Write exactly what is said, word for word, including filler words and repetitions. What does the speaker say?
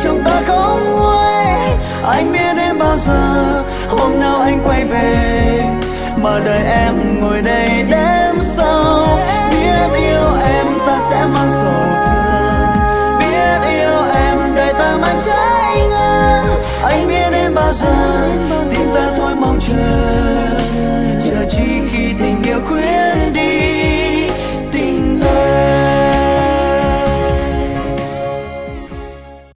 trong ta không nguôi. Anh biết đến bao giờ hôm nào anh quay về, mà đợi em ngồi đây đêm sau. Biết yêu em ta sẽ mang sầu thương, biết yêu em đời ta mang trái ngang. Anh biết đến bao giờ riêng ta thôi mong chờ.